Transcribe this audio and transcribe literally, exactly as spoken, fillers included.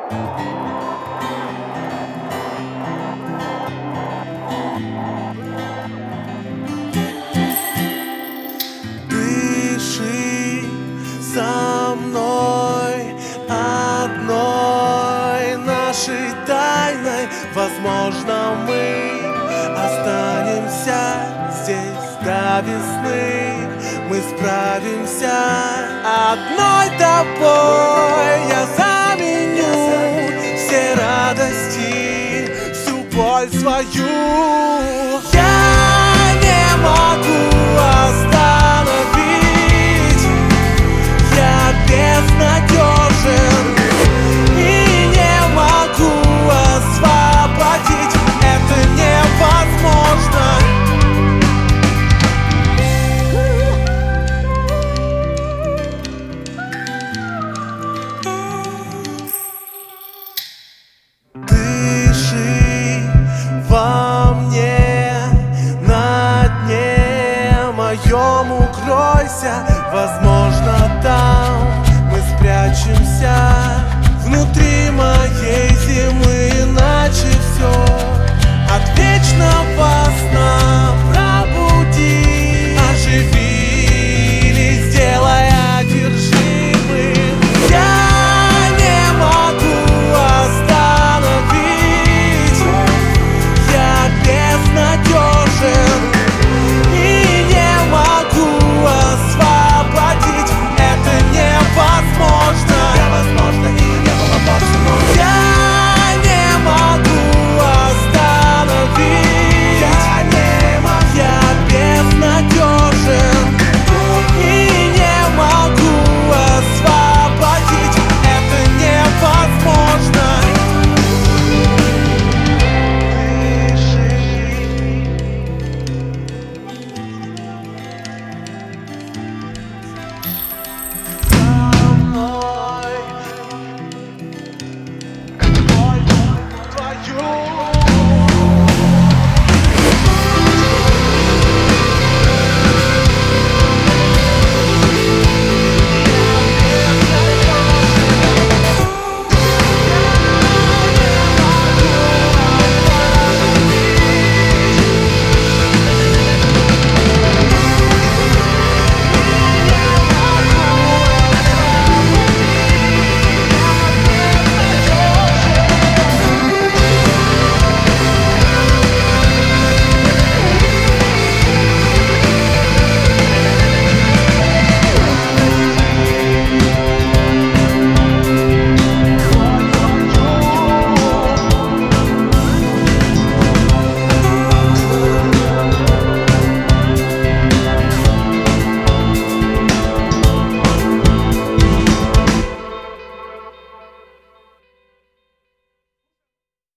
Дыши со мной одной нашей тайной. Возможно, мы останемся здесь до весны. Мы справимся одной тобой. Я заменю все радости, всю боль свою. Я не могу остановить, я безнадежен и не могу освободить. Это невозможно. Дыши во мне, на дне моем укройся. Возможно, там мы спрячемся внутри